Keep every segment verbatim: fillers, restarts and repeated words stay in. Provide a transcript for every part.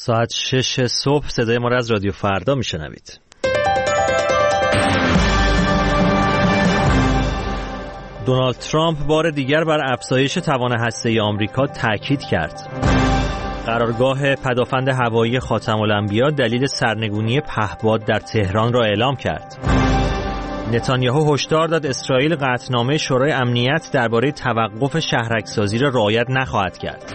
ساعت شش صبح صدای ما را از رادیو فردا میشنوید. دونالد ترامپ بار دیگر بر افزایش توان هسته‌ای آمریکا تاکید کرد. قرارگاه پدافند هوایی خاتم الانبیا دلیل سرنگونی پهپاد در تهران را اعلام کرد. نتانیاهو هشدار داد اسرائیل قطعنامه شورای امنیت درباره توقف شهرک‌سازی را رعایت نخواهد کرد.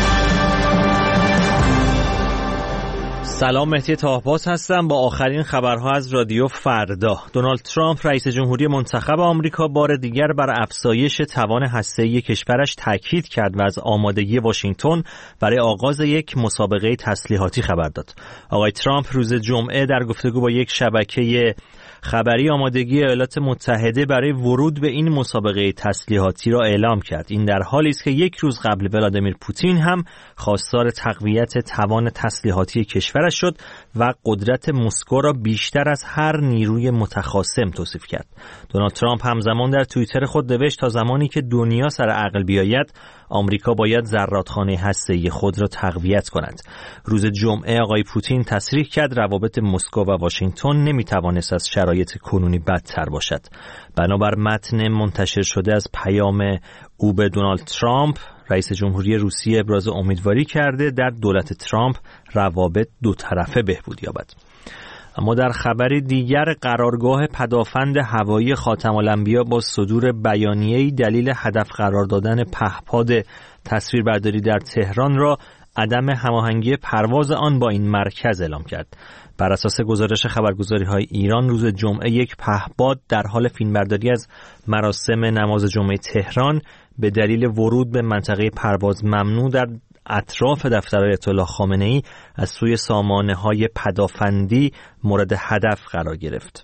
سلام، مهدی طاهباز هستم با آخرین خبرها از رادیو فردا. دونالد ترامپ رئیس جمهوری منتخب آمریکا بار دیگر بر افزایش توان هسته‌ای کشورش تاکید کرد و از آمادگی واشنگتن برای آغاز یک مسابقه تسلیحاتی خبر داد. آقای ترامپ روز جمعه در گفتگو با یک شبکه خبری آمادگی ایالات متحده برای ورود به این مسابقه تسلیحاتی را اعلام کرد. این در حالی است که یک روز قبل ولادیمیر پوتین هم خواستار تقویت توان تسلیحاتی کشورش شد و قدرت مسکو را بیشتر از هر نیروی متخاصم توصیف کرد. دونالد ترامپ همزمان در توییتر خود نوشت تا زمانی که دنیا سر عقل بیاید آمریکا باید زرادخانه هسته‌ای خود را تقویت کند. روز جمعه آقای پوتین تصریح کرد روابط مسکو و واشنگتن نمیتوانست از شرایط کنونی بدتر باشد. بنابر متن منتشر شده از پیام او به دونالد ترامپ، رئیس جمهوری روسیه ابراز امیدواری کرده در دولت ترامپ روابط دو طرفه بهبود یابد. اما در خبر دیگر، قرارگاه پدافند هوایی خاتم الانبیا با صدور بیانیه‌ای دلیل هدف قرار دادن پهپاد تصویربرداری در تهران را عدم هماهنگی پرواز آن با این مرکز اعلام کرد. بر اساس گزارش خبرگزاری‌های ایران روز جمعه یک پهپاد در حال فیلمبرداری از مراسم نماز جمعه تهران به دلیل ورود به منطقه پرواز ممنوع در اطراف دفتر آیت الله خامنه‌ای از سوی سامانه‌های پدافندی مورد هدف قرار گرفت.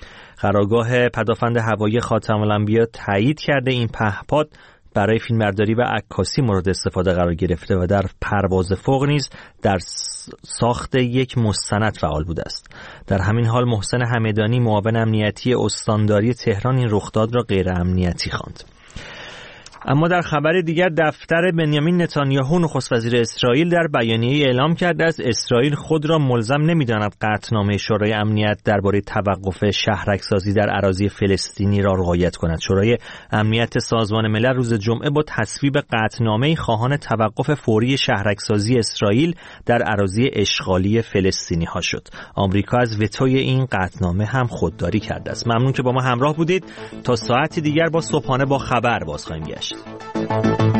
قرارگاه پدافند هوایی خاتم الانبیا تایید کرده این پهپاد برای فیلمبرداری و عکاسی مورد استفاده قرار گرفته و در پرواز فوق نیز در ساخت یک مستند فعال بوده است. در همین حال محسن همدانی معاون امنیتی استانداری تهران این رخداد را غیر امنیتی خواند. اما در خبر دیگر، دفتر بنیامین نتانیاهو نخست وزیر اسرائیل در بیانیه‌ای اعلام کرده است اسرائیل خود را ملزم نمی‌داند قطعنامه شورای امنیت درباره توقف شهرک‌سازی در اراضی فلسطینی را رعایت کند. شورای امنیت سازمان ملل روز جمعه با تصویب قطعنامه‌ای خواهان توقف فوری شهرک‌سازی اسرائیل در اراضی اشغالی فلسطینی‌ها شد. آمریکا از وتوی این قطعنامه هم خودداری کرده است. ممنون که با ما همراه بودید. تا ساعتی دیگر با صبحانه با خبر باز خواهیم گشت.